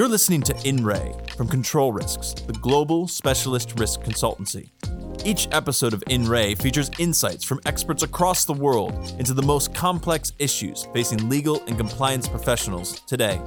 listening to InRay from Control Risks, the global specialist risk consultancy. Each episode of InRay features insights from experts across the world into the most complex issues facing legal and compliance professionals today.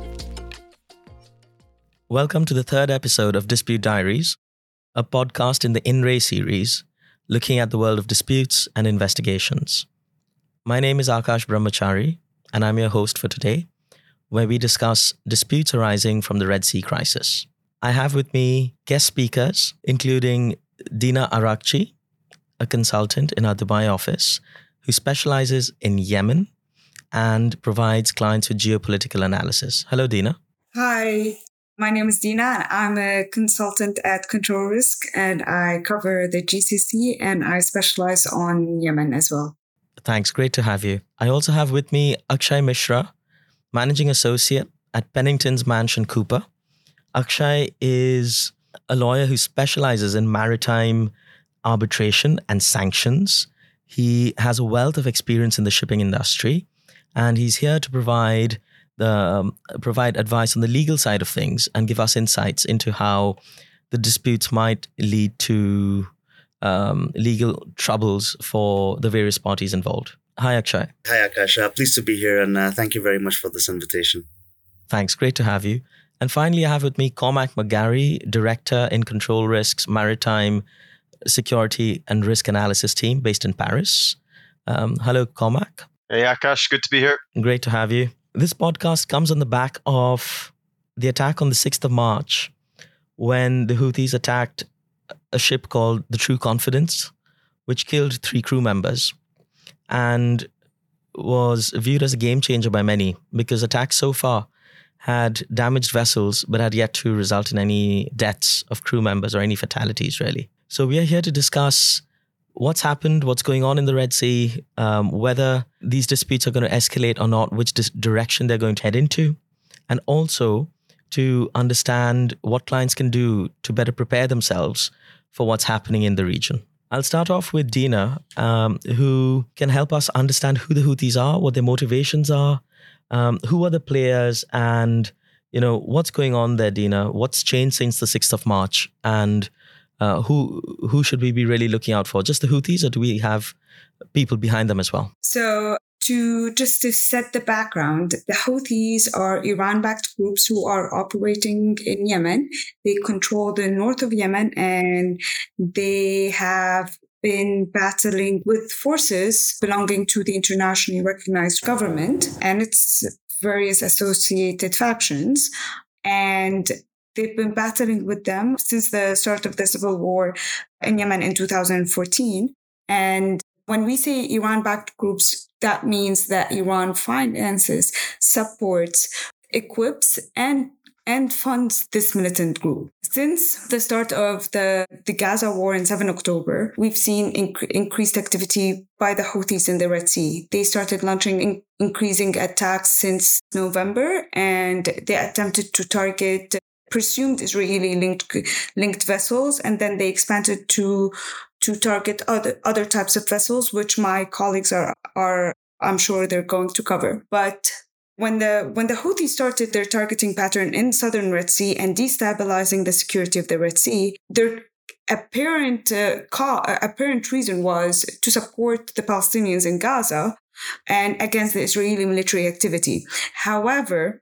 Welcome to the third episode of Dispute Diaries, a podcast in the InRay series looking at the world of disputes and investigations. My name is Akash Brahmachari, and I'm your host for today, where we discuss disputes arising from the Red Sea crisis. I have with me guest speakers, including Dina Arakchi, a consultant in our Dubai office, who specializes in Yemen and provides clients with geopolitical analysis. Hello, Dina. Hi, my name is Dina, and I'm a consultant at Control Risk, and I cover the GCC, and I specialize on Yemen as well. Thanks. Great to have you. I also have with me Akshay Mishra, Managing Associate at Pennington's Mansion Cooper. Akshay is a lawyer who specializes in maritime arbitration and sanctions. He has a wealth of experience in the shipping industry, and he's here to provide advice on the legal side of things and give us insights into how the disputes might lead to legal troubles for the various parties involved. Hi, Akshay. Hi, Akash. Pleased to be here, and thank you very much for this invitation. Thanks. Great to have you. And finally, I have with me Cormac McGarry, Director in Control Risk's Maritime Security and Risk Analysis team based in Paris. Hello, Cormac. Hey, Akash. Good to be here. Great to have you. This podcast comes on the back of the attack on the 6th of March when the Houthis attacked a ship called the True Confidence, which killed 3 crew members and was viewed as a game changer by many because attacks so far had damaged vessels but had yet to result in any deaths of crew members or any fatalities, really. So we are here to discuss what's happened, what's going on in the Red Sea, whether these disputes are going to escalate or not, which direction they're going to head into, and also to understand what clients can do to better prepare themselves for what's happening in the region. I'll start off with Dina, who can help us understand who the Houthis are, what their motivations are, who are the players, and what's going on there, Dina. What's changed since the 6th of March, and who should we be really looking out for? Just the Houthis, or do we have people behind them as well? So to set the background, the Houthis are Iran-backed groups who are operating in Yemen. They control the north of Yemen, and they have been battling with forces belonging to the internationally recognized government and its various associated factions. And they've been battling with them since the start of the civil war in Yemen in 2014. And when we say Iran-backed groups, that means that Iran finances, supports, equips, and funds this militant group. Since the start of the Gaza war in 7 October, we've seen increased activity by the Houthis in the Red Sea. They started launching increasing attacks since November, and they attempted to target presumed Israeli linked vessels, and then they expanded to target other types of vessels, which my colleagues are I'm sure they're going to cover. But when the Houthis started their targeting pattern in southern Red Sea and destabilizing the security of the Red Sea, their apparent reason was to support the Palestinians in Gaza and against the Israeli military activity. However,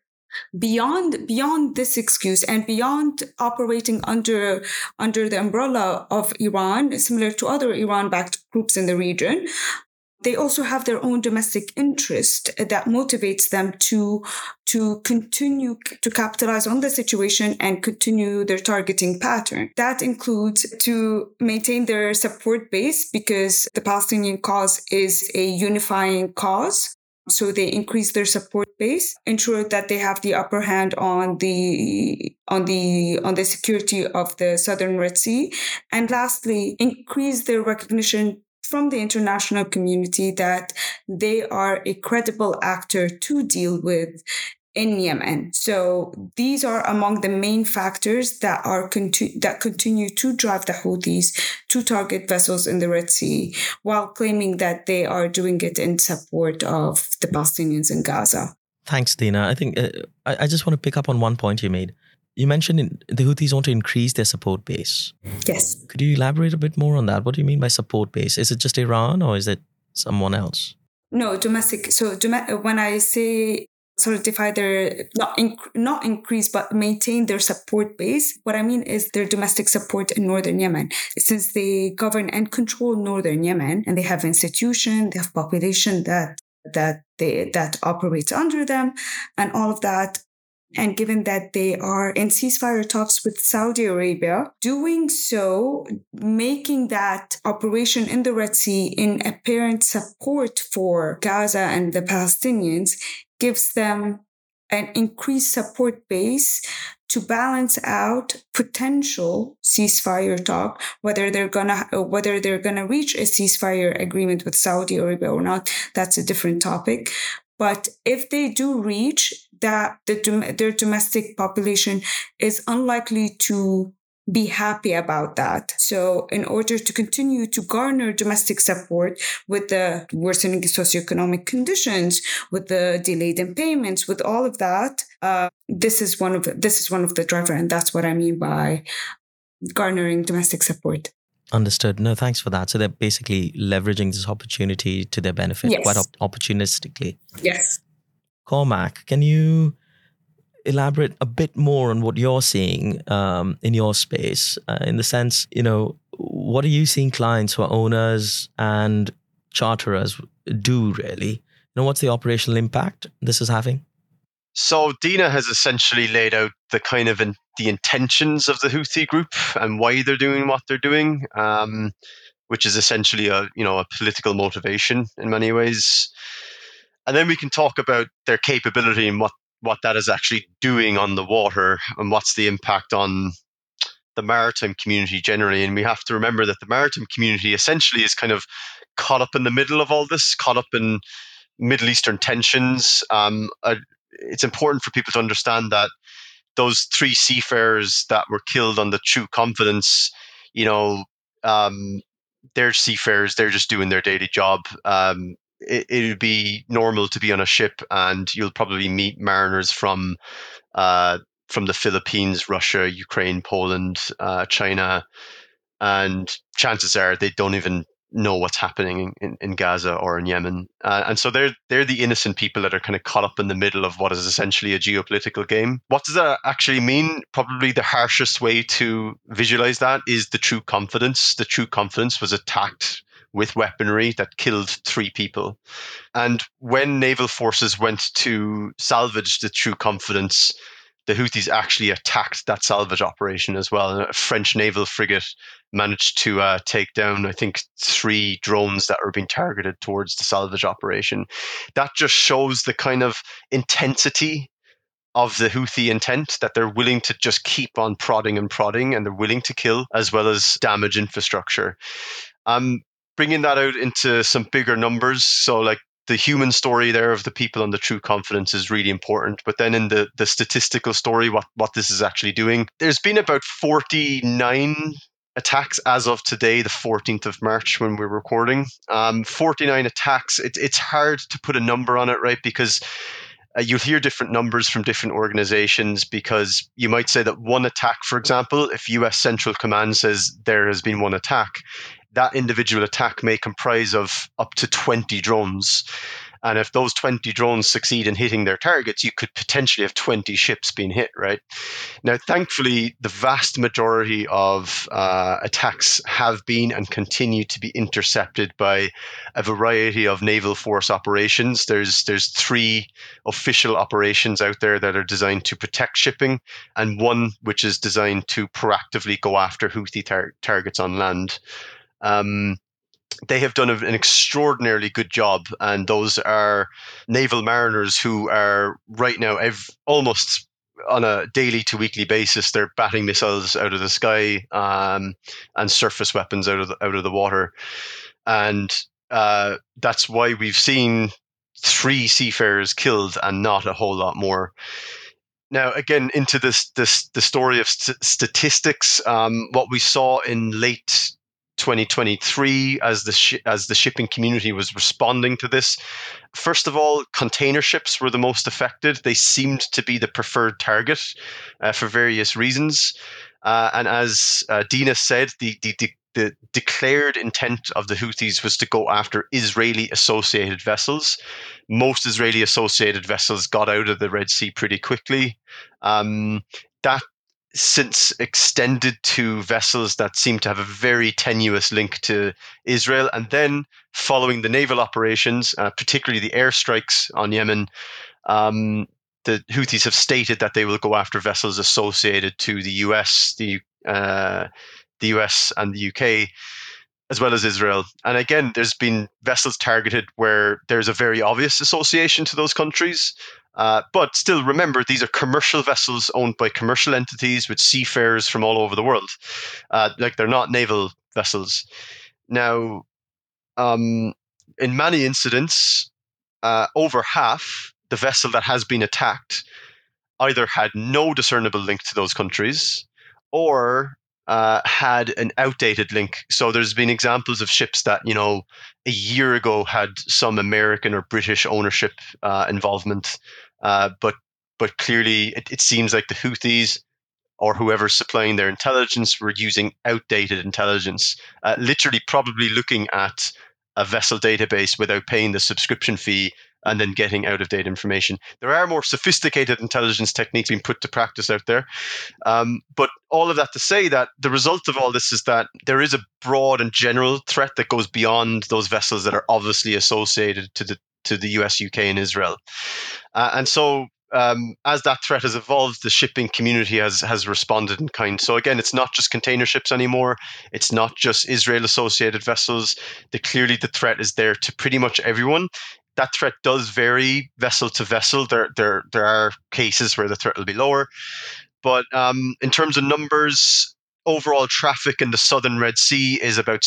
beyond this excuse and beyond operating under the umbrella of Iran, similar to other Iran-backed groups in the region, they also have their own domestic interest that motivates them to continue to capitalize on the situation and continue their targeting pattern. That includes to maintain their support base because the Palestinian cause is a unifying cause. So they increase their support base, ensure that they have the upper hand on the security of the southern Red Sea, and lastly, increase their recognition from the international community that they are a credible actor to deal with in Yemen. So these are among the main factors that continue to drive the Houthis to target vessels in the Red Sea, while claiming that they are doing it in support of the Palestinians in Gaza. Thanks, Dina. I think I just want to pick up on one point you made. You mentioned the Houthis want to increase their support base. Yes. Could you elaborate a bit more on that? What do you mean by support base? Is it just Iran or is it someone else? No, domestic. So when I say solidify their, not increase, but maintain their support base, what I mean is their domestic support in northern Yemen. Since they govern and control northern Yemen, and they have institution, they have population that operates under them, and all of that. And given that they are in ceasefire talks with Saudi Arabia, doing so, making that operation in the Red Sea in apparent support for Gaza and the Palestinians gives them an increased support base to balance out potential ceasefire talk, whether they're gonna reach a ceasefire agreement with Saudi Arabia or not. That's a different topic. But if they do reach that, their domestic population is unlikely to be happy about that. So in order to continue to garner domestic support with the worsening socioeconomic conditions, with the delayed in payments, with all of that, this is one of the driver, and that's what I mean by garnering domestic support. Understood. No, thanks for that. So they're basically leveraging this opportunity to their benefit, Yes. quite opportunistically. Yes. Cormac, can you elaborate a bit more on what you're seeing in your space, in the sense, what are you seeing clients who are owners and charterers do really? What's the operational impact this is having? So Dina has essentially laid out the kind of the intentions of the Houthi group and why they're doing what they're doing, which is essentially a political motivation in many ways. And then we can talk about their capability and what that is actually doing on the water and what's the impact on the maritime community generally. And we have to remember that the maritime community essentially is kind of caught up in the middle of all this, caught up in Middle Eastern tensions. It's important for people to understand that those 3 seafarers that were killed on the True Confidence, they're seafarers, they're just doing their daily job. It would be normal to be on a ship and you'll probably meet mariners from the Philippines, Russia, Ukraine, Poland, China, and chances are they don't even know what's happening in Gaza or in Yemen. And so they're the innocent people that are kind of caught up in the middle of what is essentially a geopolitical game. What does that actually mean? Probably the harshest way to visualize that is the True Confidence. The True Confidence was attacked with weaponry that killed 3 people. And when naval forces went to salvage the True Confidence, the Houthis actually attacked that salvage operation as well. A French naval frigate managed to take down, I think, 3 drones that were being targeted towards the salvage operation. That just shows the kind of intensity of the Houthi intent, that they're willing to just keep on prodding and they're willing to kill as well as damage infrastructure. Bringing that out into some bigger numbers, so like the human story there of the people on the True Confidence is really important. But then in the statistical story, what this is actually doing, there's been about 49 attacks as of today, the 14th of March, when we're recording. 49 attacks. It's hard to put a number on it, right? Because you'll hear different numbers from different organizations, because you might say that one attack, for example, if US Central Command says there has been one attack, that individual attack may comprise of up to 20 drones. And if those 20 drones succeed in hitting their targets, you could potentially have 20 ships being hit, right? Now, thankfully, the vast majority of attacks have been and continue to be intercepted by a variety of naval force operations. There's 3 official operations out there that are designed to protect shipping, and one which is designed to proactively go after Houthi targets on land. They have done an extraordinarily good job, and those are naval mariners who are right now almost on a daily to weekly basis. They're batting missiles out of the sky and surface weapons out of the water, and that's why we've seen 3 seafarers killed and not a whole lot more. Now, again, into the story of statistics, what we saw in late 2023 as the shipping community was responding to this. First of all, container ships were the most affected. They seemed to be the preferred target for various reasons. And as Dina said, the declared intent of the Houthis was to go after Israeli-associated vessels. Most Israeli-associated vessels got out of the Red Sea pretty quickly. That since extended to vessels that seem to have a very tenuous link to Israel. And then following the naval operations, particularly the airstrikes on Yemen, the Houthis have stated that they will go after vessels associated to the US, the US and the UK, as well as Israel. And again, there's been vessels targeted where there's a very obvious association to those countries. But still, remember, these are commercial vessels owned by commercial entities with seafarers from all over the world. Like, they're not naval vessels. Now, in many incidents, over half the vessel that has been attacked either had no discernible link to those countries or had an outdated link. So there's been examples of ships that, a year ago had some American or British ownership involvement, but clearly it seems like the Houthis or whoever's supplying their intelligence were using outdated intelligence, literally probably looking at a vessel database without paying the subscription fee and then getting out of date information. There are more sophisticated intelligence techniques being put to practice out there. But all of that to say that the result of all this is that there is a broad and general threat that goes beyond those vessels that are obviously associated to the US, UK, and Israel. And so as that threat has evolved, the shipping community has responded in kind. So again, it's not just container ships anymore. It's not just Israel-associated vessels. Clearly, the threat is there to pretty much everyone. That threat does vary vessel to vessel. There are cases where the threat will be lower. But in terms of numbers, overall traffic in the southern Red Sea is about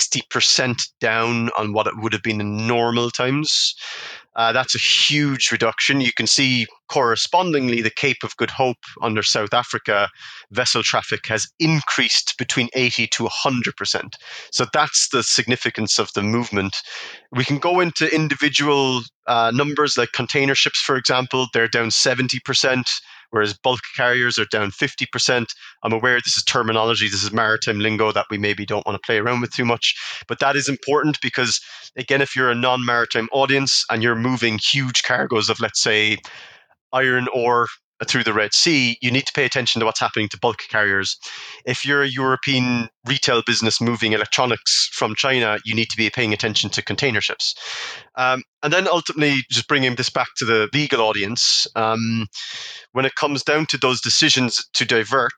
60% down on what it would have been in normal times. That's a huge reduction. You can see correspondingly the Cape of Good Hope under South Africa, vessel traffic has increased between 80 to 100%. So that's the significance of the movement. We can go into individual numbers like container ships, for example, they're down 70%. Whereas bulk carriers are down 50%. I'm aware this is terminology, this is maritime lingo that we maybe don't want to play around with too much. But that is important because, again, if you're a non-maritime audience and you're moving huge cargoes of, let's say, iron ore through the Red Sea, you need to pay attention to what's happening to bulk carriers. If you're a European retail business moving electronics from China, you need to be paying attention to container ships. And then ultimately, just bringing this back to the legal audience, when it comes down to those decisions to divert,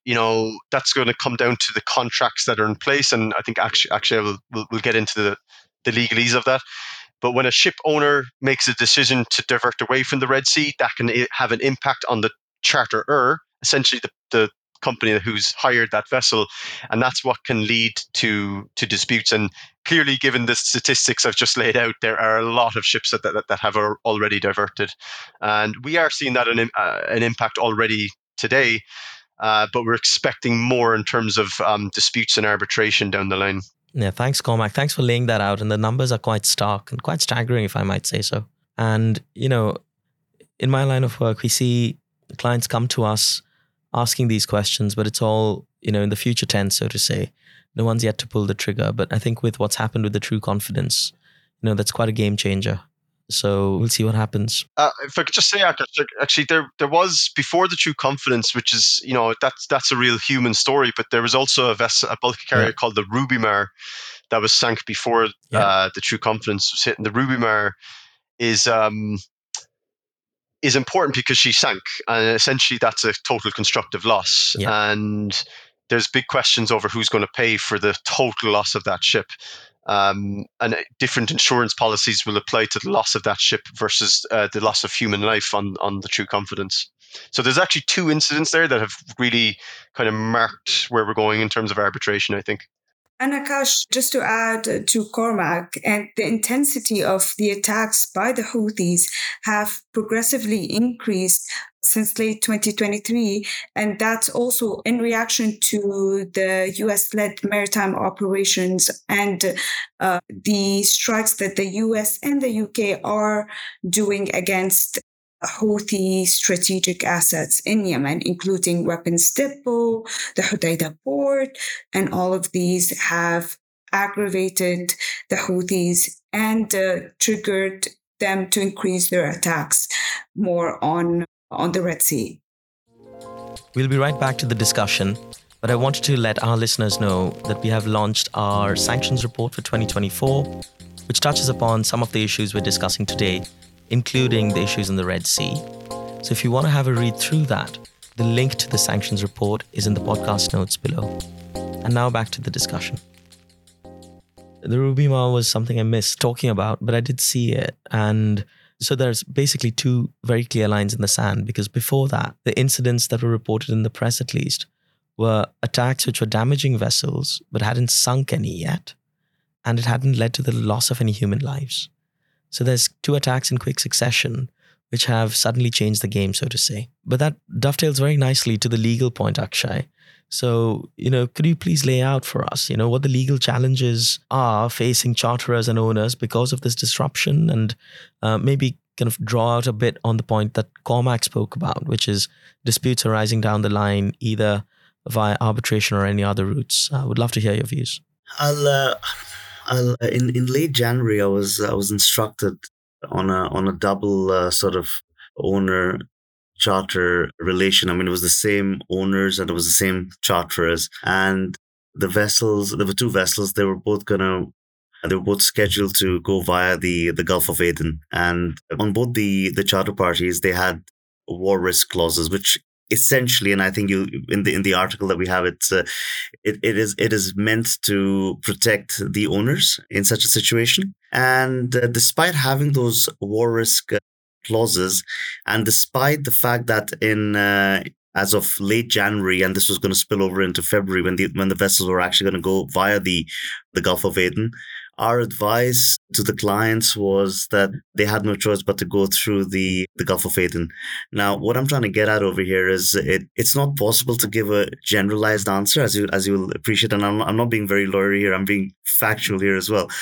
that's going to come down to the contracts that are in place. And I think actually we'll get into the legalese of that. But when a ship owner makes a decision to divert away from the Red Sea, that can have an impact on the charterer, essentially the company who's hired that vessel. And that's what can lead to disputes. And clearly, given the statistics I've just laid out, there are a lot of ships that have already diverted. And we are seeing that an impact already today. But we're expecting more in terms of disputes and arbitration down the line. Yeah, thanks, Cormac. Thanks for laying that out. And the numbers are quite stark and quite staggering, if I might say so. And, in my line of work, we see clients come to us asking these questions, but it's all, in the future tense, so to say. No one's yet to pull the trigger. But I think with what's happened with the True Confidence, that's quite a game changer. So we'll see what happens. If I could just say, actually, there was, before the True Confidence, which is, that's a real human story, but there was also a bulk carrier called the Rubimar that was sank before the True Confidence was hit. And the Rubimar is important because she sank. And essentially, that's a total constructive loss. Yeah. And there's big questions over who's going to pay for the total loss of that ship. And different insurance policies will apply to the loss of that ship versus the loss of human life on the True Confidence. So there's actually two incidents there that have really kind of marked where we're going in terms of arbitration, I think. And Akash, just to add to Cormac, and the intensity of the attacks by the Houthis have progressively increased since late 2023. And that's also in reaction to the US-led maritime operations and the strikes that the US and the UK are doing against Houthi strategic assets in Yemen, including weapons depot, the Hodeidah port, and all of these have aggravated the Houthis and triggered them to increase their attacks more on the Red Sea. We'll be right back to the discussion, but I wanted to let our listeners know that we have launched our sanctions report for 2024, which touches upon some of the issues we're discussing today, including the issues in the Red Sea. So if you want to have a read through that, the link to the sanctions report is in the podcast notes below. And now back to the discussion. The Ruby Mall was something I missed talking about, but I did see it. And so there's basically two very clear lines in the sand, because before that, the incidents that were reported in the press at least were attacks which were damaging vessels but hadn't sunk any yet, and it hadn't led to the loss of any human lives. So there's two attacks in quick succession, which have suddenly changed the game, so to say. But that dovetails very nicely to the legal point, Akshay. So, could you please lay out for us, what the legal challenges are facing charterers and owners because of this disruption, and maybe kind of draw out a bit on the point that Cormac spoke about, which is disputes arising down the line, either via arbitration or any other routes. I would love to hear your views. In late January, I was instructed on a double sort of owner charter relation. I mean, it was the same owners and it was the same charterers, and the vessels. There were two vessels. They were both scheduled to go via the Gulf of Aden, and on both the charter parties, they had war risk clauses, which essentially, and I think you in the article that we have, it is meant to protect the owners in such a situation. And despite having those war risk clauses, and despite the fact that as of late January, and this was going to spill over into February when the vessels were actually going to go via the Gulf of Aden, our advice to the clients was that they had no choice but to go through the Gulf of Aden. Now, what I'm trying to get at over here is it's not possible to give a generalized answer, as you'll appreciate. And I'm not being very lawyer here. I'm being factual here as well.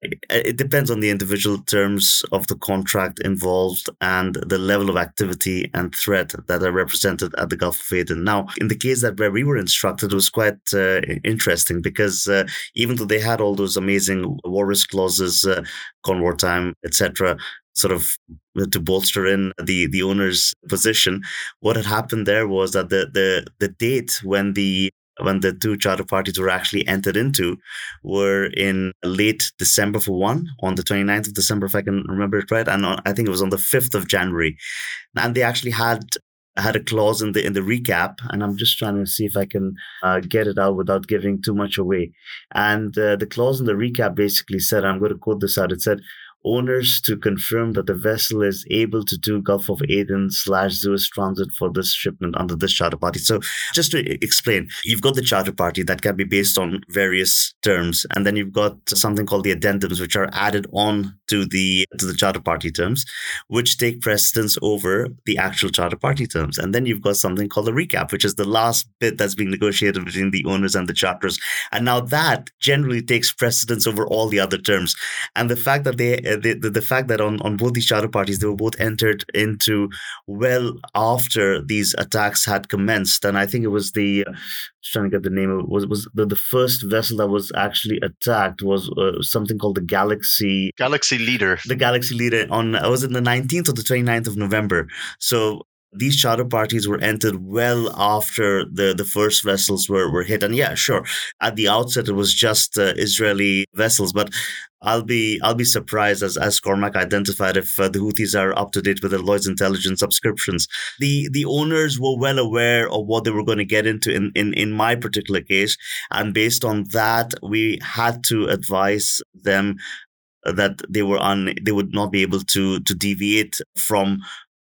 It depends on the individual terms of the contract involved and the level of activity and threat that are represented at the Gulf of Aden. Now, in the case where we were instructed, it was quite interesting because even though they had all those amazing war risk clauses, convoy time, etc., sort of to bolster in the owner's position, what had happened there was that the date when the two charter parties were actually entered into were in late December for one, on the 29th of December, if I can remember it right, and I think it was on the 5th of January, and they actually had a clause in the recap, and I'm just trying to see if I can get it out without giving too much away. And the clause in the recap basically said, I'm going to quote this out, it said, owners to confirm that the vessel is able to do Gulf of Aden / Suez transit for this shipment under this charter party. So just to explain, you've got the charter party that can be based on various terms, and then you've got something called the addendums, which are added on to the charter party terms, which take precedence over the actual charter party terms. And then you've got something called the recap, which is the last bit that's being negotiated between the owners and the charters. And now that generally takes precedence over all the other terms. And the fact that the fact that on both these charter parties, they were both entered into well after these attacks had commenced. And I think it was trying to get the name of it, was the first vessel that was actually attacked was something called the Galaxy Leader. The Galaxy Leader was it the 19th or the 29th of November? So these charter parties were entered well after the first vessels were hit. And yeah, sure, at the outset it was just Israeli vessels, but I'll be surprised, as Cormac identified, if the Houthis are up to date with their Lloyd's Intelligence subscriptions. The owners were well aware of what they were going to get into in my particular case, and based on that, we had to advise them that they would not be able to deviate from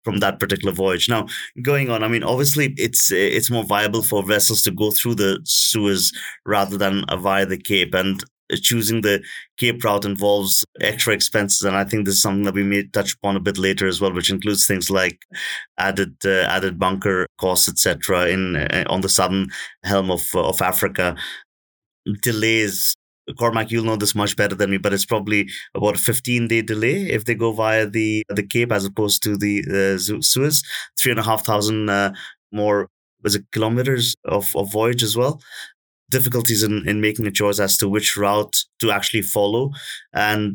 from that particular voyage. Now, going on, I mean, obviously, it's more viable for vessels to go through the Suez rather than via the Cape, and choosing the Cape route involves extra expenses, and I think this is something that we may touch upon a bit later as well, which includes things like added bunker costs, etc. On the southern helm of Africa. Delays. Cormac, you'll know this much better than me, but it's probably about a 15-day delay if they go via the Cape as opposed to the Suez. 3,500 more kilometers of voyage as well. Difficulties in making a choice as to which route to actually follow, and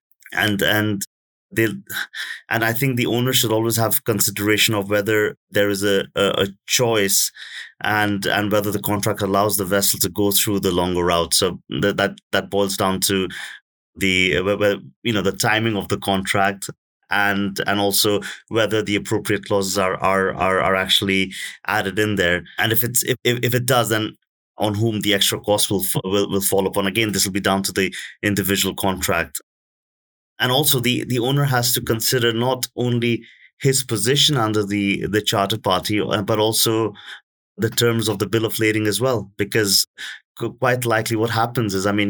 I think the owner should always have consideration of whether there is a choice, and whether the contract allows the vessel to go through the longer route. So that boils down to the timing of the contract, and also whether the appropriate clauses are actually added in there. And if it does, then on whom the extra cost will fall upon. Again, this will be down to the individual contract. And also the owner has to consider not only his position under the charter party, but also the terms of the bill of lading as well. Because quite likely what happens is, I mean,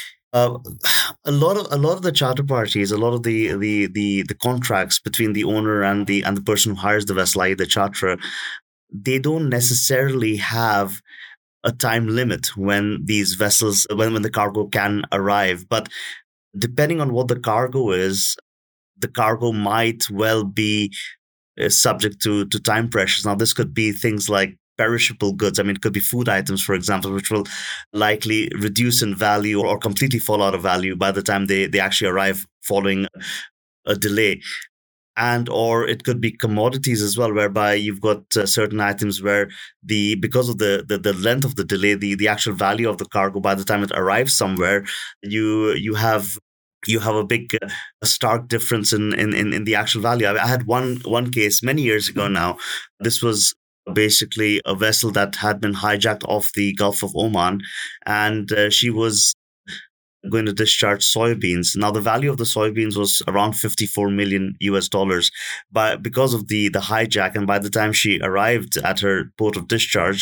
a lot of the charter parties, a lot of the contracts between the owner and the person who hires the vessel, i.e. the charterer, they don't necessarily have a time limit when these vessels, when the cargo can arrive. But depending on what the cargo is, the cargo might well be subject to time pressures. Now, this could be things like perishable goods. I mean, it could be food items, for example, which will likely reduce in value or completely fall out of value by the time they actually arrive following a delay. And or it could be commodities as well, whereby you've got certain items where because of the length of the delay, the actual value of the cargo by the time it arrives somewhere, you have a big a stark difference in the actual value. I had one case many years ago now. This was basically a vessel that had been hijacked off the Gulf of Oman, and she was going to discharge soybeans. Now, the value of the soybeans was around $54 million US, but because of the hijack, and by the time she arrived at her port of discharge,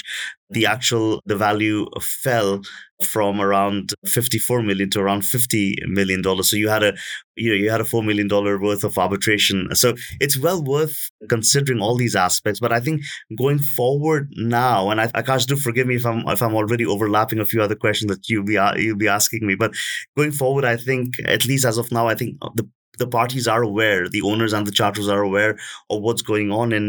the value fell from around 54 million to around $50 million. So you had a $4 million worth of arbitration. So it's well worth considering all these aspects. But I think going forward now, and Akash, do forgive me if I'm already overlapping a few other questions that you'll be asking me. But going forward, I think, at least as of now, I think the parties are aware, the owners and the charters are aware of what's going on in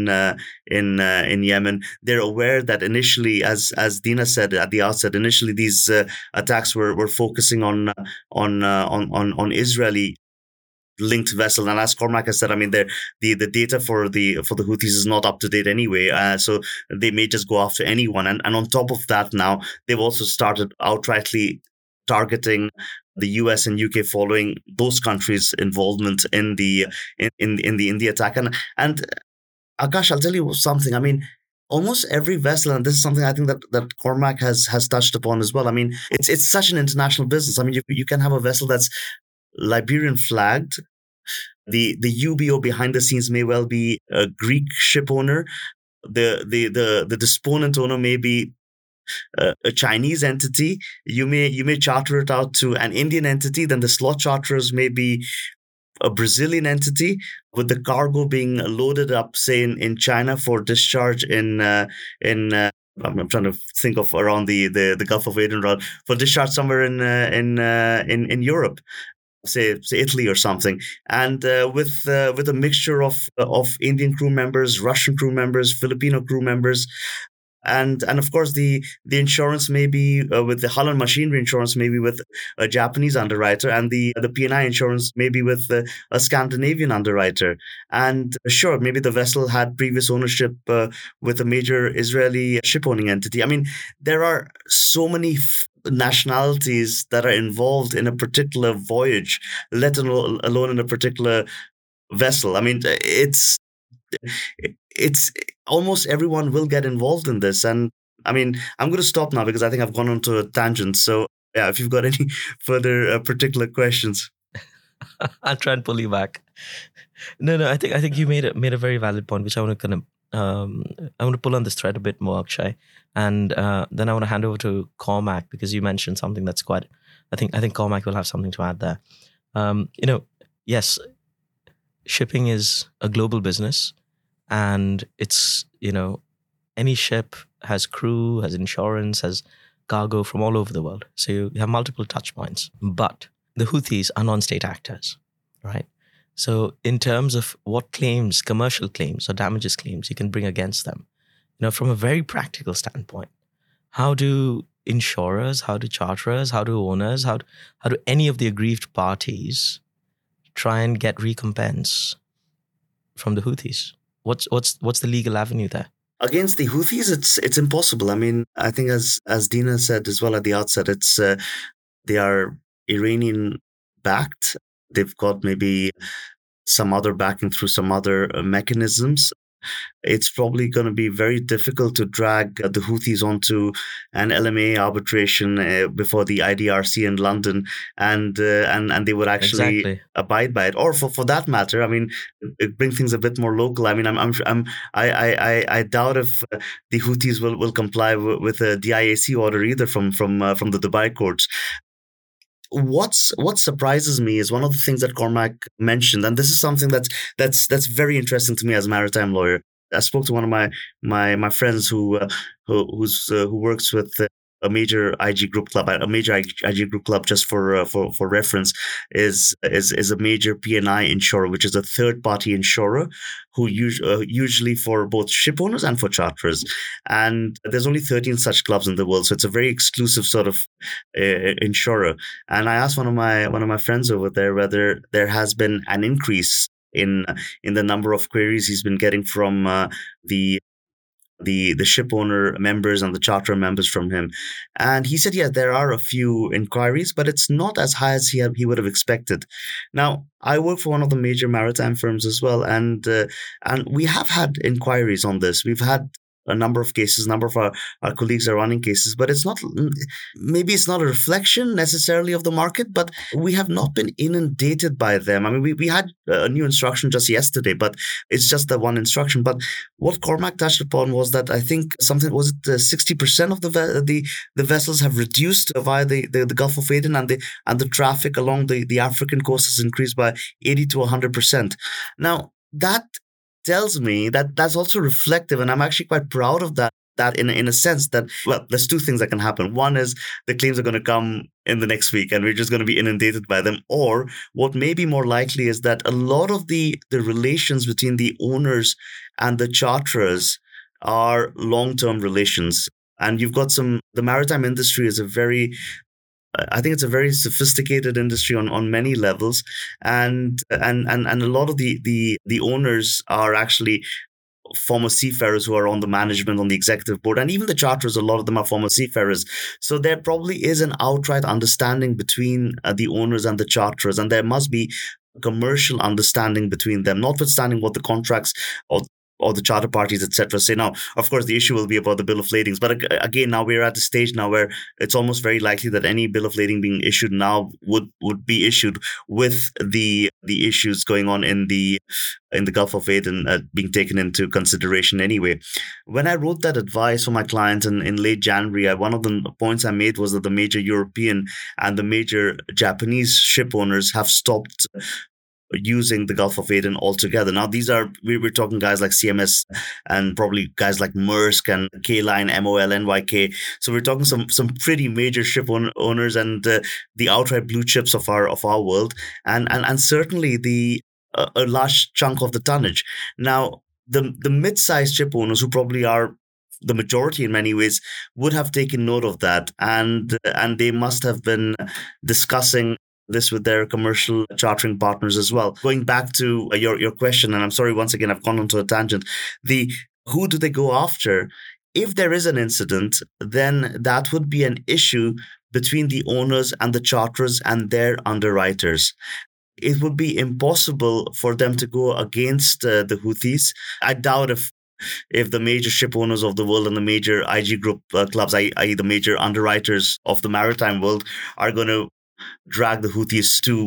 Yemen. They're aware that initially, as Dina said at the outset, initially these attacks were focusing on Israeli linked vessels, and as Cormac has said, I mean, the data for the Houthis is not up to date anyway, so they may just go after anyone. And on top of that, now they've also started outrightly targeting the US and UK following those countries' involvement in the attack. And Akash, I'll tell you something. I mean, almost every vessel, and this is something I think that Cormac has touched upon as well. I mean, it's such an international business. I mean, you can have a vessel that's Liberian flagged. The UBO behind the scenes may well be a Greek ship owner. The disponent owner may be a Chinese entity. You may charter it out to an Indian entity. Then the slot charterers may be a Brazilian entity, with the cargo being loaded up, say in China for discharge in I'm trying to think of around the Gulf of Aden route for discharge somewhere in Europe. Say Italy or something, and with a mixture of Indian crew members, Russian crew members, Filipino crew members. And of course, the insurance may be with the Hull and Machinery insurance, maybe with a Japanese underwriter, and the P&I insurance maybe with a Scandinavian underwriter. And sure, maybe the vessel had previous ownership with a major Israeli ship-owning entity. I mean, there are so many nationalities that are involved in a particular voyage, let alone in a particular vessel. I mean, it's almost everyone will get involved in this. And I mean, I'm going to stop now because I think I've gone onto a tangent. So yeah, if you've got any further particular questions. I'll try and pull you back. No. I think you made a very valid point, which I want to kind of I want to pull on this thread a bit more, Akshay, and then I want to hand over to Cormac because you mentioned something that's quite. I think Cormac will have something to add there. Yes, shipping is a global business, and it's any ship has crew, has insurance, has cargo from all over the world. So you have multiple touch points. But the Houthis are non-state actors, right? So in terms of what claims, commercial claims or damages claims you can bring against them, from a very practical standpoint, how do insurers, how do charterers, how do owners, how do any of the aggrieved parties try and get recompense from the Houthis? What's the legal avenue there? Against the Houthis, it's impossible. I mean, I think as Dina said as well at the outset, it's they are Iranian backed. They've got maybe some other backing through some other mechanisms. It's probably going to be very difficult to drag the Houthis onto an LMA arbitration before the IDRC in London, and they would actually abide by it. Or for that matter, I mean, it brings things a bit more local. I mean, I doubt if the Houthis will comply with the IAC order either from the Dubai courts. What surprises me is one of the things that Cormac mentioned, and this is something that's very interesting to me as a maritime lawyer. I spoke to one of my friends who works with a major IG group club. A major IG group club, just for reference, is a major P&I insurer, which is a third party insurer who usually for both ship owners and for charterers. And there's only 13 such clubs in the world, so it's a very exclusive sort of insurer. And I asked one of my friends over there whether there has been an increase in the number of queries he's been getting from the ship owner members and the charter members from him. And he said, yeah, there are a few inquiries, but it's not as high as he would have expected. Now, I work for one of the major maritime firms as well, and we have had inquiries on this. We've had a number of cases, a number of our colleagues are running cases, but maybe it's not a reflection necessarily of the market, but we have not been inundated by them. I mean, we had a new instruction just yesterday, but it's just the one instruction. But what Cormac touched upon was that I think 60% of the vessels have reduced via the Gulf of Aden, and the traffic along the African coast has increased by 80 to 100%. Now, that tells me that that's also reflective, and I'm actually quite proud of that in a sense that, well, there's two things that can happen. One is the claims are going to come in the next week and we're just going to be inundated by them. Or what may be more likely is that a lot of the relations between the owners and the charterers are long-term relations. And you've got the maritime industry is I think it's a very sophisticated industry on many levels, and a lot of the owners are actually former seafarers who are on the management, on the executive board, and even the charterers. A lot of them are former seafarers. So there probably is an outright understanding between the owners and the charterers, and there must be a commercial understanding between them, notwithstanding what the contracts or the charter parties, etc. say. Now, of course, the issue will be about the bill of ladings. But again, now we're at the stage now where it's almost very likely that any bill of lading being issued now would be issued with the issues going on in the Gulf of Aden being taken into consideration anyway. When I wrote that advice for my clients in late January, one of the points I made was that the major European and the major Japanese ship owners have stopped using the Gulf of Aden altogether. Now, we're talking guys like CMS and probably guys like Maersk and K-Line, MOL, NYK. So we're talking some pretty major ship owners and the outright blue chips of our world, and certainly a large chunk of the tonnage. Now, the mid-sized ship owners, who probably are the majority in many ways, would have taken note of that, and they must have been discussing this with their commercial chartering partners as well. Going back to your question, and I'm sorry, once again, I've gone onto a tangent. Who do they go after? If there is an incident, then that would be an issue between the owners and the charterers and their underwriters. It would be impossible for them to go against the Houthis. I doubt if the major ship owners of the world and the major IG group clubs, i.e. the major underwriters of the maritime world, are going to drag the Houthis to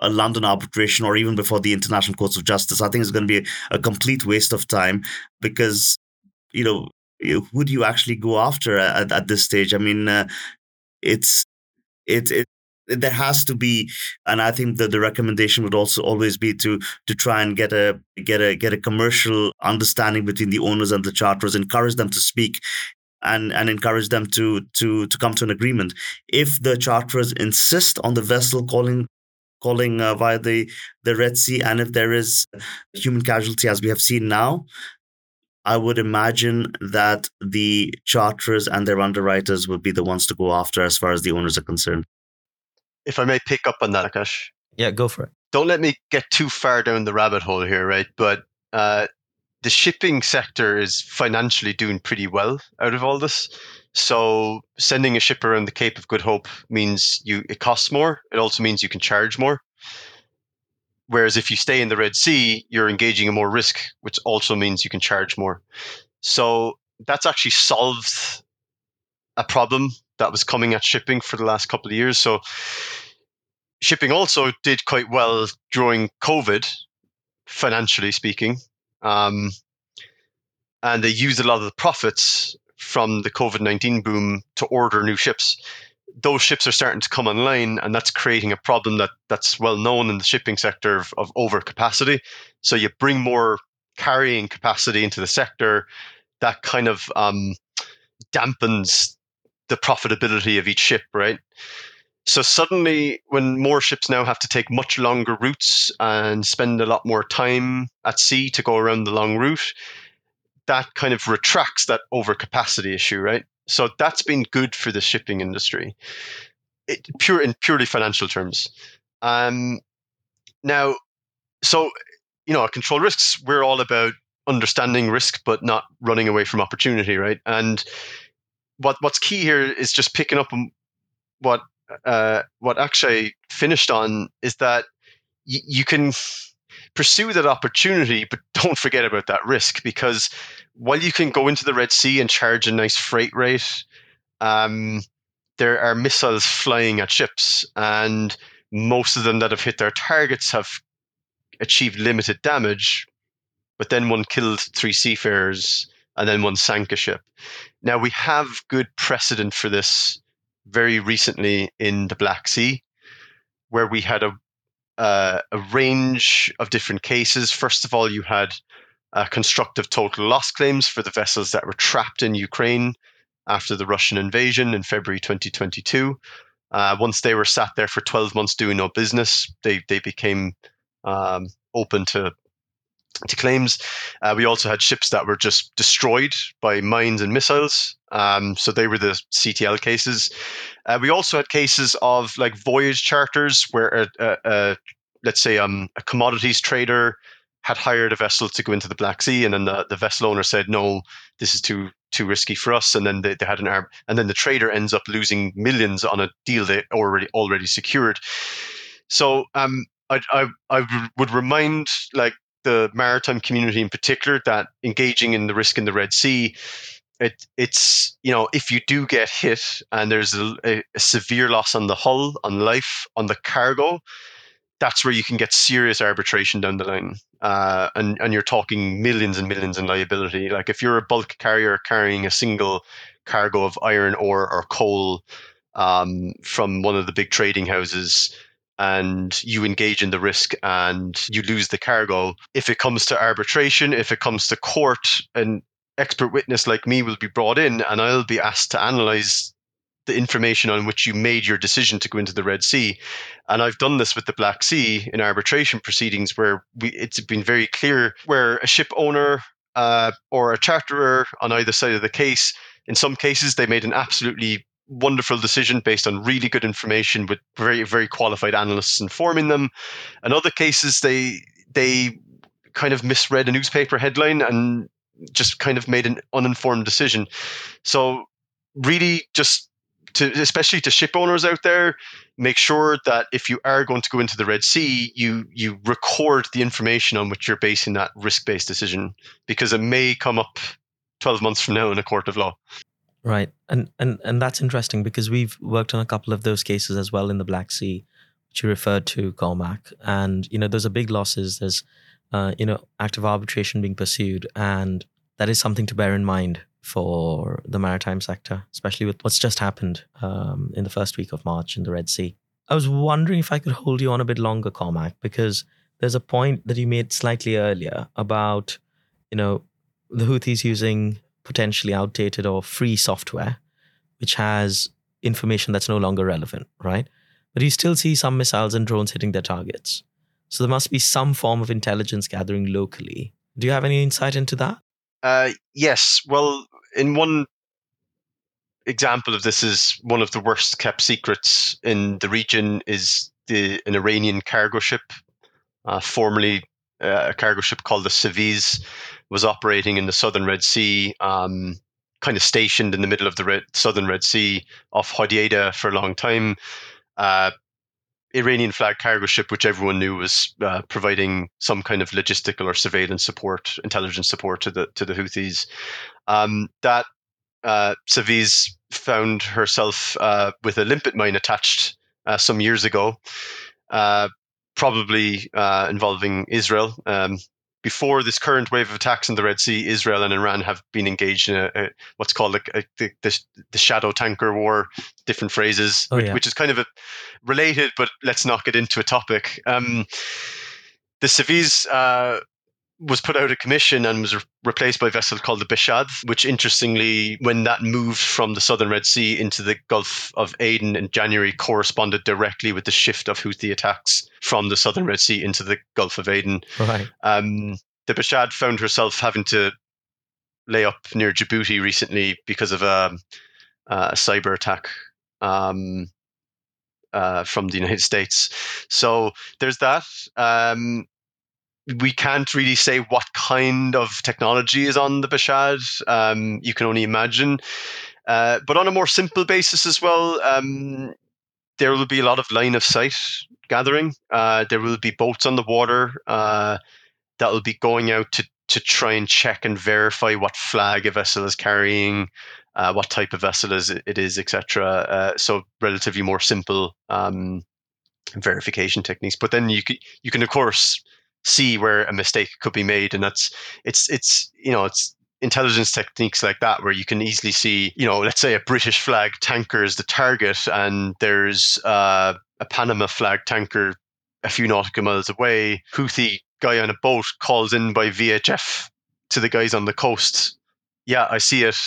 a London arbitration or even before the international courts of justice. I think it's going to be a complete waste of time because, who do you actually go after at this stage? I mean, it's it there has to be, and I think that the recommendation would also always be to try and get a commercial understanding between the owners and the charterers, encourage them to speak and encourage them to come to an agreement. If the charterers insist on the vessel calling via the Red Sea, and if there is human casualty as we have seen now, I would imagine that the charterers and their underwriters would be the ones to go after as far as the owners are concerned. If I may pick up on that, Akash. Yeah, go for it. Don't let me get too far down the rabbit hole here, right? But the shipping sector is financially doing pretty well out of all this. So sending a ship around the Cape of Good Hope means it costs more. It also means you can charge more. Whereas if you stay in the Red Sea, you're engaging in more risk, which also means you can charge more. So that's actually solved a problem that was coming at shipping for the last couple of years. So shipping also did quite well during COVID, financially speaking. And they used a lot of the profits from the COVID-19 boom to order new ships. Those ships are starting to come online, and that's creating a problem that's well known in the shipping sector of overcapacity. So you bring more carrying capacity into the sector, that kind of dampens the profitability of each ship, right? So suddenly, when more ships now have to take much longer routes and spend a lot more time at sea to go around the long route, that kind of retracts that overcapacity issue, right? So that's been good for the shipping industry, in purely financial terms. Now, so, at Control Risks, we're all about understanding risk, but not running away from opportunity, right? And what's key here is just picking up on what Akshay finished on, is that you can pursue that opportunity, but don't forget about that risk, because while you can go into the Red Sea and charge a nice freight rate, there are missiles flying at ships, and most of them that have hit their targets have achieved limited damage, but then one killed 3 seafarers and then one sank a ship. Now, we have good precedent for this very recently in the Black Sea, where we had a range of different cases. First of all, you had constructive total loss claims for the vessels that were trapped in Ukraine after the Russian invasion in February 2022. Once they were sat there for 12 months doing no business, they became open to claims. We also had ships that were just destroyed by mines and missiles. So they were the CTL cases. We also had cases of like voyage charters where let's say a commodities trader had hired a vessel to go into the Black Sea, and then the vessel owner said, no, this is too risky for us. And then they had an arb, and then the trader ends up losing millions on a deal they already secured. So I would remind like the maritime community in particular that engaging in the risk in the Red Sea, it's if you do get hit and there's a severe loss on the hull, on life, on the cargo, that's where you can get serious arbitration down the line. And you're talking millions and millions in liability. Like if you're a bulk carrier carrying a single cargo of iron ore or coal from one of the big trading houses, and you engage in the risk and you lose the cargo, if it comes to arbitration, if it comes to court, an expert witness like me will be brought in, and I'll be asked to analyze the information on which you made your decision to go into the Red Sea. And I've done this with the Black Sea in arbitration proceedings where it's been very clear where a ship owner or a charterer on either side of the case, in some cases they made an absolutely wonderful decision based on really good information with very, very qualified analysts informing them. In other cases, they kind of misread a newspaper headline and just kind of made an uninformed decision. So really just especially to ship owners out there, make sure that if you are going to go into the Red Sea, you record the information on which you're basing that risk-based decision, because it may come up 12 months from now in a court of law. Right. And that's interesting because we've worked on a couple of those cases as well in the Black Sea, which you referred to, Cormac. And, those are big losses. There's, active arbitration being pursued. And that is something to bear in mind for the maritime sector, especially with what's just happened in the first week of March in the Red Sea. I was wondering if I could hold you on a bit longer, Cormac, because there's a point that you made slightly earlier about, the Houthis using potentially outdated or free software, which has information that's no longer relevant, right? But you still see some missiles and drones hitting their targets. So there must be some form of intelligence gathering locally. Do you have any insight into that? Yes. Well, in one example of this is one of the worst kept secrets in the region is an Iranian cargo ship, formerly a cargo ship called the Saviz, was operating in the southern Red Sea, kind of stationed in the middle of the southern Red Sea off Hodeidah for a long time. Iranian flag cargo ship, which everyone knew was providing some kind of logistical or surveillance support, intelligence support to the Houthis. That Saviz found herself with a limpet mine attached some years ago, probably involving Israel. Before this current wave of attacks in the Red Sea, Israel and Iran have been engaged in what's called the shadow tanker war, different phrases, which is kind of related, but let's not get into a topic. The Saviz was put out of commission and was replaced by a vessel called the Beshad, which interestingly, when that moved from the southern Red Sea into the Gulf of Aden in January, corresponded directly with the shift of Houthi attacks from the southern Red Sea into the Gulf of Aden. Right. The Beshad found herself having to lay up near Djibouti recently because of a cyber attack from the United States. So there's that. We can't really say what kind of technology is on the Beshad. You can only imagine. But on a more simple basis as well, there will be a lot of line of sight gathering. There will be boats on the water that will be going out to try and check and verify what flag a vessel is carrying, what type of vessel it is, etc. So relatively more simple verification techniques. But then you can of course see where a mistake could be made, and it's intelligence techniques like that where you can easily see, let's say a British flag tanker is the target, and there's a Panama flag tanker a few nautical miles away. Houthi guy on a boat calls in by VHF to the guys on the coast. Yeah, I see it.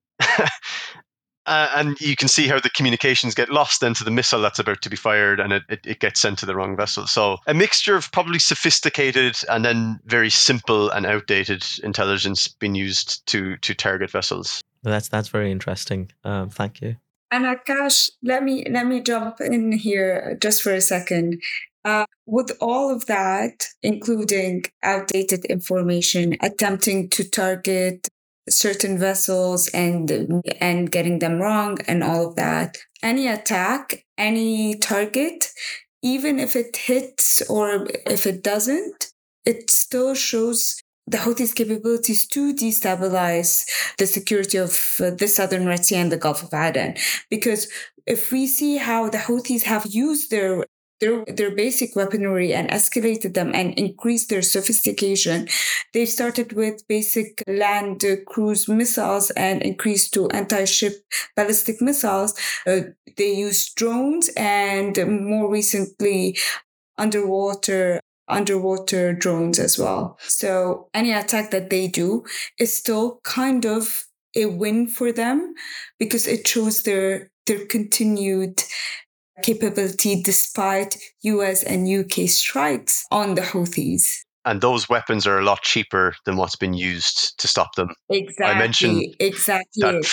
And you can see how the communications get lost then to the missile that's about to be fired, and it gets sent to the wrong vessel. So a mixture of probably sophisticated and then very simple and outdated intelligence being used to target vessels. That's very interesting. Thank you. And Akash, let me jump in here just for a second. With all of that, including outdated information, attempting to target certain vessels and getting them wrong and all of that, any attack, any target, even if it hits or if it doesn't, it still shows the Houthis' capabilities to destabilize the security of the southern Red Sea and the Gulf of Aden. Because if we see how the Houthis have used their basic weaponry and escalated them and increased their sophistication. They started with basic land cruise missiles and increased to anti-ship ballistic missiles. They used drones and more recently underwater drones as well. So any attack that they do is still kind of a win for them because it shows their continued capability despite US and UK strikes on the Houthis. And those weapons are a lot cheaper than what's been used to stop them. Exactly. I mentioned that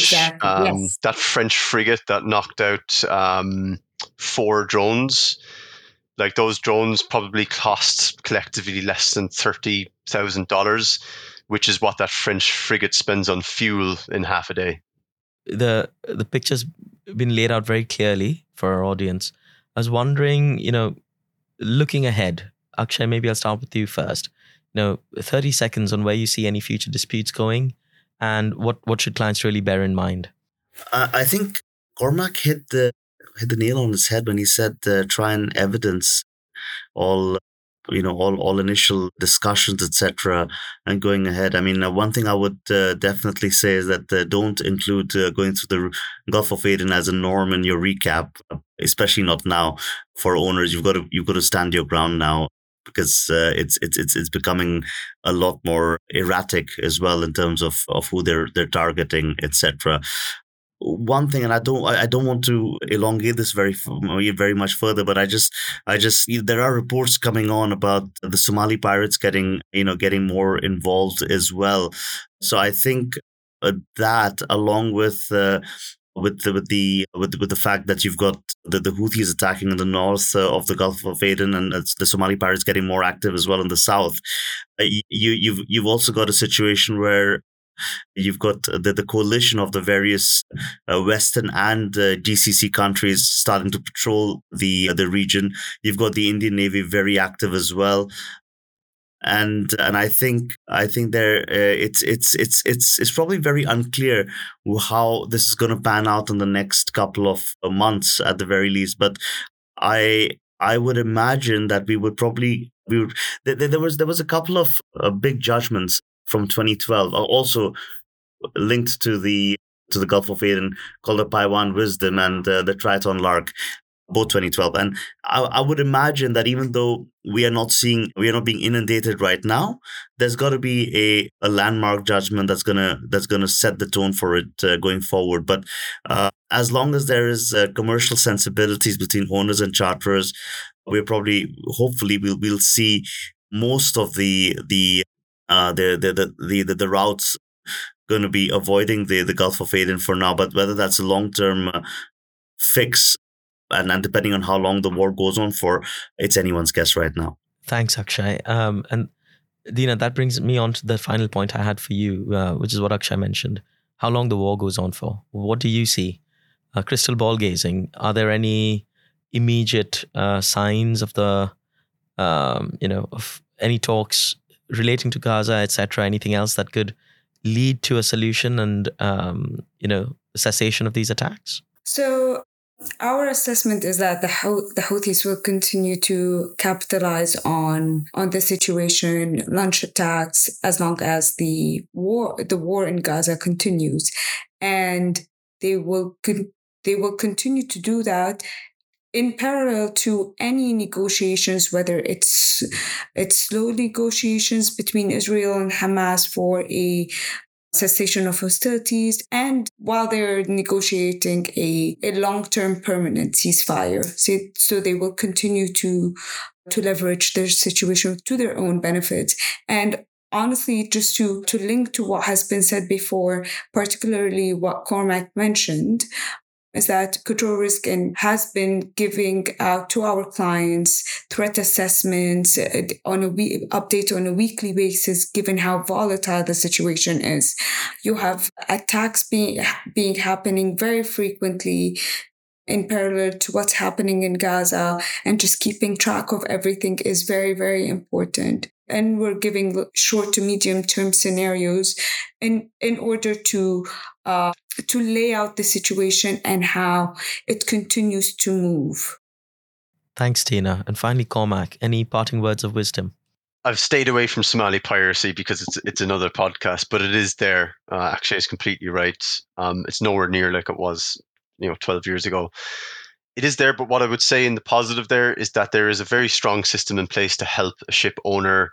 French frigate that knocked out 4 drones. Like, those drones probably cost collectively less than $30,000, which is what that French frigate spends on fuel in half a day. The picture's been laid out very clearly for our audience. I was wondering, looking ahead, Akshay, maybe I'll start with you first. 30 seconds on where you see any future disputes going and what should clients really bear in mind? I think Cormac hit the hit the nail on his head when he said try and evidence all all initial discussions, etc., and going ahead. I mean, one thing I would definitely say is that don't include going through the Gulf of Aden as a norm in your recap, especially not now. For owners, you've got to stand your ground now, because it's becoming a lot more erratic as well in terms of who they're targeting, etc. One thing, and I don't want to elongate this very much further, but I just there are reports coming on about the Somali pirates getting more involved as well. So I think that, along with the fact that you've got the Houthis attacking in the north of the Gulf of Aden, and the Somali pirates getting more active as well in the south, you've also got a situation where you've got the coalition of the various Western and GCC countries starting to patrol the region. You've got the Indian Navy very active as well, and I think there it's probably very unclear how this is going to pan out in the next couple of months at the very least. But I would imagine that there was a couple of big judgments from 2012, also linked to the Gulf of Aden, called the Paiwan Wisdom and the Triton Lark, both 2012. And I would imagine that even though we are not being inundated right now, there's got to be a landmark judgment that's gonna set the tone for it going forward. But as long as there is commercial sensibilities between owners and charterers, hopefully we'll see most of the routes going to be avoiding the Gulf of Aden for now. But whether that's a long term fix, and depending on how long the war goes on for, it's anyone's guess right now. Thanks, Akshay. And Dina, that brings me on to the final point I had for you, which is what Akshay mentioned. How long the war goes on for? What do you see? Crystal ball gazing. Are there any immediate signs of of any talks relating to Gaza, etc.? Anything else that could lead to a solution and cessation of these attacks? So our assessment is that the Houthis will continue to capitalize on the situation, launch attacks, as long as the war in Gaza continues, and they will continue to do that in parallel to any negotiations, whether it's slow negotiations between Israel and Hamas for a cessation of hostilities, and while they're negotiating a long-term permanent ceasefire. So they will continue to leverage their situation to their own benefit. And honestly, just to link to what has been said before, particularly what Cormac mentioned, is that Control Risk has been giving out to our clients threat assessments update on a weekly basis, given how volatile the situation is. You have attacks being happening very frequently in parallel to what's happening in Gaza, and just keeping track of everything is very, very important. And we're giving short to medium term scenarios in order to lay out the situation and how it continues to move. Thanks, Tina. And finally, Cormac, any parting words of wisdom? I've stayed away from Somali piracy because it's another podcast, but it is there. Actually, it's completely right. It's nowhere near like it was 12 years ago. It is there, but what I would say in the positive there is that there is a very strong system in place to help a ship owner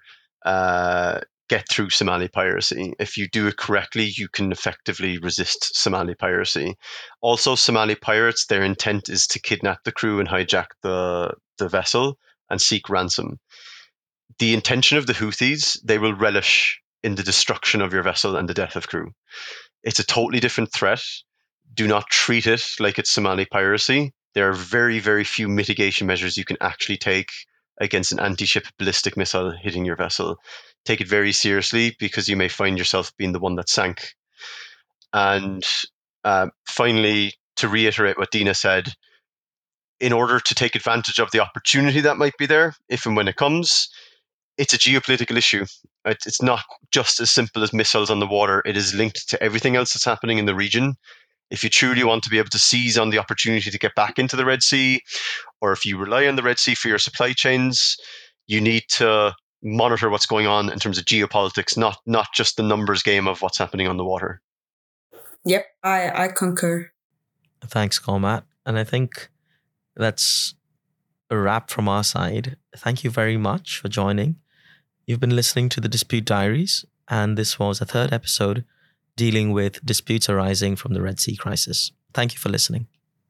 get through Somali piracy. If you do it correctly, you can effectively resist Somali piracy. Also, Somali pirates, their intent is to kidnap the crew and hijack the vessel and seek ransom. The intention of the Houthis, they will relish in the destruction of your vessel and the death of crew. It's a totally different threat. Do not treat it like it's Somali piracy. There are very, very few mitigation measures you can actually take against an anti-ship ballistic missile hitting your vessel. Take it very seriously, because you may find yourself being the one that sank. And finally, to reiterate what Dina said, in order to take advantage of the opportunity that might be there, if and when it comes, it's a geopolitical issue. It's not just as simple as missiles on the water. It is linked to everything else that's happening in the region. If you truly want to be able to seize on the opportunity to get back into the Red Sea, or if you rely on the Red Sea for your supply chains, you need to monitor what's going on in terms of geopolitics, not just the numbers game of what's happening on the water. Yep, I concur. Thanks, Cormac. And I think that's a wrap from our side. Thank you very much for joining. You've been listening to the Dispute Diaries, and this was a third episode dealing with disputes arising from the Red Sea crisis. Thank you for listening.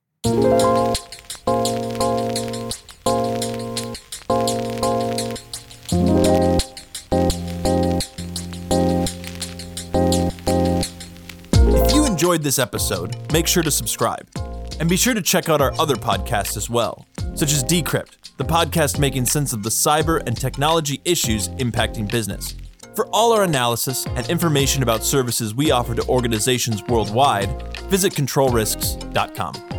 If you enjoyed this episode, make sure to subscribe. And be sure to check out our other podcasts as well, such as Decrypt, the podcast making sense of the cyber and technology issues impacting business. For all our analysis and information about services we offer to organizations worldwide, visit controlrisks.com.